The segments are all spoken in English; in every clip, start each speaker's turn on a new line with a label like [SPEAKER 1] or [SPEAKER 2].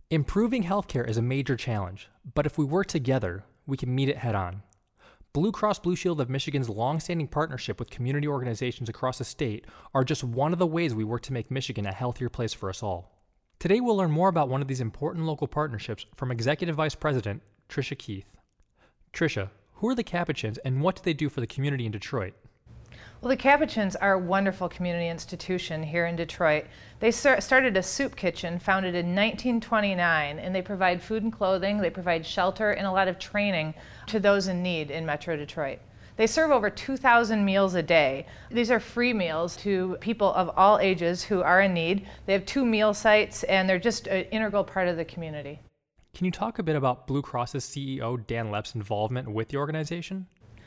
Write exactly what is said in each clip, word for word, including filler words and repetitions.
[SPEAKER 1] Improving healthcare is a major challenge, but if we work together, we can meet it head on. Blue Cross Blue Shield of Michigan's long-standing partnership with community organizations across the state are just one of the ways we work to make Michigan a healthier place for us all. Today we'll learn more about one of these important local partnerships from Executive Vice President Tricia Keith. Tricia, who are the Capuchins and what do they do for the community in Detroit?
[SPEAKER 2] Well, the Capuchins are a wonderful community institution here in Detroit. They start, started a soup kitchen founded in nineteen twenty-nine, and they provide food and clothing, they provide shelter, and a lot of training to those in need in Metro Detroit. They serve over two thousand meals a day. These are free meals to people of all ages who are in need. They have two meal sites, and they're just an integral part of the community.
[SPEAKER 1] Can you talk a bit about Blue Cross's C E O Dan Lepp's involvement with the organization?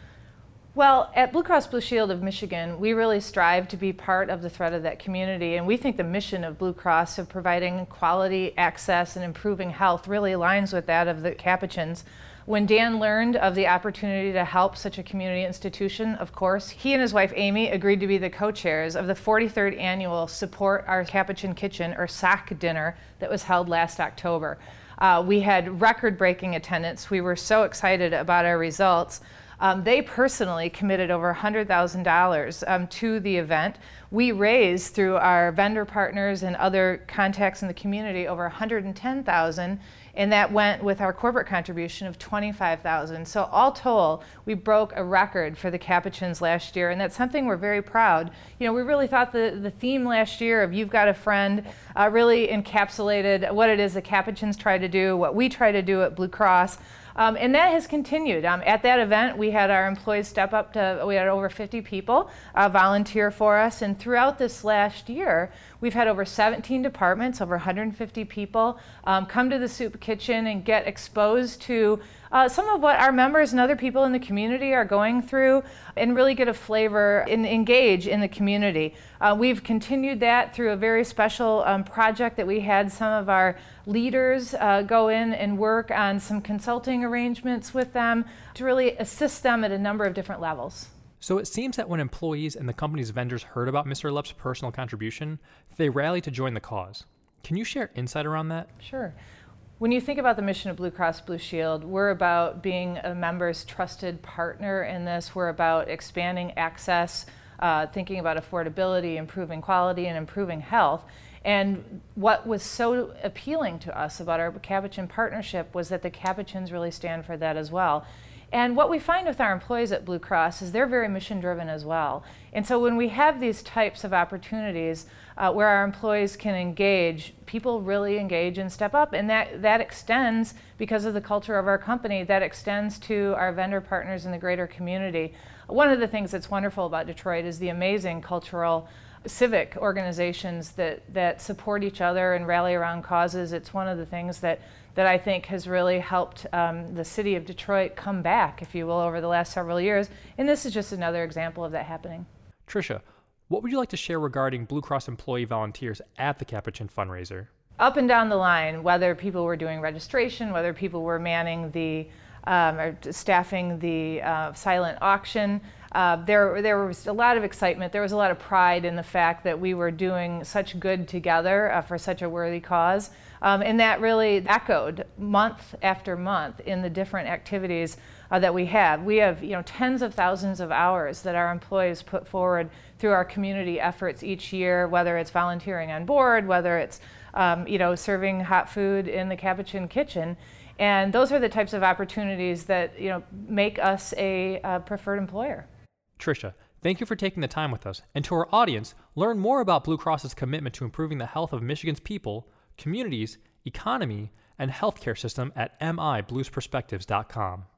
[SPEAKER 2] Well, at Blue Cross Blue Shield of Michigan, we really strive to be part of the thread of that community, and we think the mission of Blue Cross of providing quality access and improving health really aligns with that of the Capuchins. When Dan learned of the opportunity to help such a community institution, of course, he and his wife Amy agreed to be the co-chairs of the forty-third annual Support Our Capuchin Kitchen, or S A C dinner, that was held last October. Uh, we had record-breaking attendance. We were so excited about our results. Um, they personally committed over one hundred thousand dollars um, to the event. We raised, through our vendor partners and other contacts in the community, over one hundred ten thousand dollars, and that went with our corporate contribution of twenty-five thousand dollars. So all told, we broke a record for the Capuchins last year, and that's something we're very proud. You know, we really thought the, the theme last year of You've Got a Friend uh, really encapsulated what it is the Capuchins try to do, what we try to do at Blue Cross. Um, and that has continued. Um, at that event, we had our employees step up to, we had over fifty people uh, volunteer for us. And throughout this last year, we've had over seventeen departments, over one hundred fifty people um, come to the soup kitchen and get exposed to uh, some of what our members and other people in the community are going through, and really get a flavor and engage in the community. Uh, we've continued that through a very special um, project that we had some of our leaders uh, go in and work on some consulting arrangements with them to really assist them at a number of different levels.
[SPEAKER 1] So it seems that when employees and the company's vendors heard about Mister Lepp's personal contribution, they rallied to join the cause. Can you share insight around that?
[SPEAKER 2] Sure. When you think about the mission of Blue Cross Blue Shield, we're about being a member's trusted partner in this. We're about expanding access, uh, thinking about affordability, improving quality, and improving health. And what was so appealing to us about our Capuchin partnership was that the Capuchins really stand for that as well. And what we find with our employees at Blue Cross is they're very mission driven as well. And so when we have these types of opportunities uh, where our employees can engage, people really engage and step up. And that, that extends, because of the culture of our company, that extends to our vendor partners in the greater community. One of the things that's wonderful about Detroit is the amazing cultural civic organizations that, that support each other and rally around causes. It's one of the things that, that I think has really helped um, the city of Detroit come back, if you will, over the last several years. And this is just another example of that happening.
[SPEAKER 1] Tricia, what would you like to share regarding Blue Cross employee volunteers at the Capuchin fundraiser?
[SPEAKER 2] Up and down the line, whether people were doing registration, whether people were manning the, um, or staffing the uh, silent auction, Uh, there, there was a lot of excitement. There was a lot of pride in the fact that we were doing such good together uh, for such a worthy cause. Um, and that really echoed month after month in the different activities uh, that we have. We have, you know, tens of thousands of hours that our employees put forward through our community efforts each year, whether it's volunteering on board, whether it's, um, you know, serving hot food in the Capuchin kitchen. And those are the types of opportunities that, you know, make us a uh, preferred employer.
[SPEAKER 1] Tricia, thank you for taking the time with us. And to our audience, learn more about Blue Cross's commitment to improving the health of Michigan's people, communities, economy, and healthcare system at m i blues perspectives dot com.